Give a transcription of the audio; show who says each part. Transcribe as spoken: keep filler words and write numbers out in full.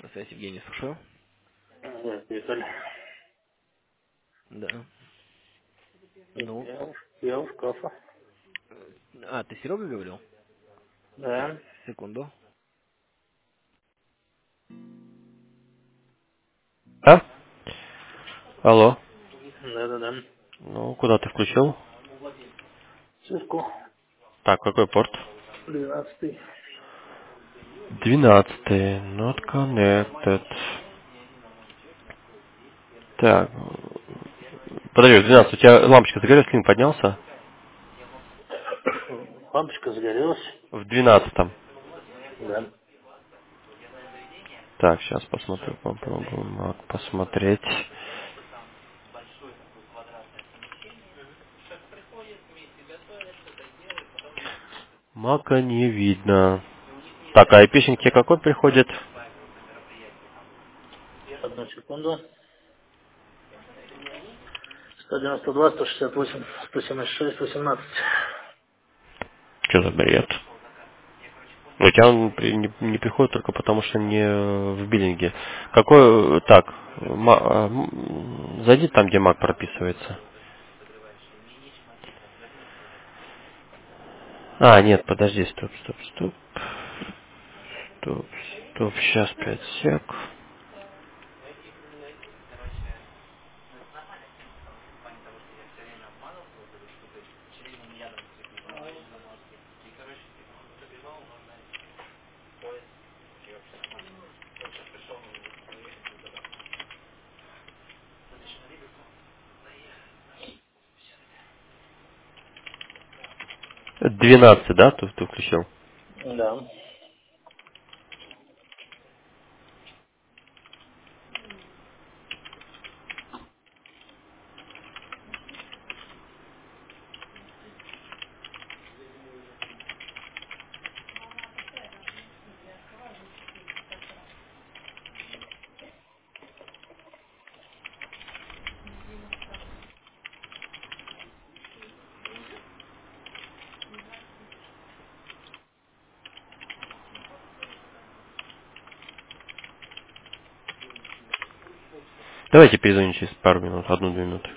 Speaker 1: Связь Евгений, слушаю.
Speaker 2: Да, Виталий.
Speaker 1: Да. Ну,
Speaker 2: Я, уж- я у шкафа.
Speaker 1: а, ты Серега говорил?
Speaker 2: Да.
Speaker 1: Секунду.
Speaker 3: А? Алло.
Speaker 2: Да-да-да.
Speaker 3: Ну, куда ты включил?
Speaker 2: Cisco.
Speaker 3: Так, какой порт?
Speaker 2: Двенадцатый.
Speaker 3: Двенадцатый. Not connected. Так. Подожди, двенадцатый. У тебя лампочка загорелась, клин поднялся?
Speaker 2: Лампочка загорелась.
Speaker 3: В двенадцатом.
Speaker 2: Да.
Speaker 3: Так, сейчас посмотрю, попробуем Mac посмотреть. Мака не видно. Так, а айпишник тебе какой приходит?
Speaker 2: Одну секунду. сто девяносто два, сто шестьдесят восемь, сто семьдесят шесть, восемнадцать.
Speaker 3: Что за бред? У тебя он при- не, не приходит только потому, что не в биллинге. Какой, так, ма- а, м, зайди там, где Mac прописывается. А, нет, подожди, стоп, стоп, стоп. Стоп, стоп, сейчас пять сек. двенадцать, да, ты, ты включил?
Speaker 2: Да.
Speaker 3: Давайте перезвоним через пару минут, одну-две минуты.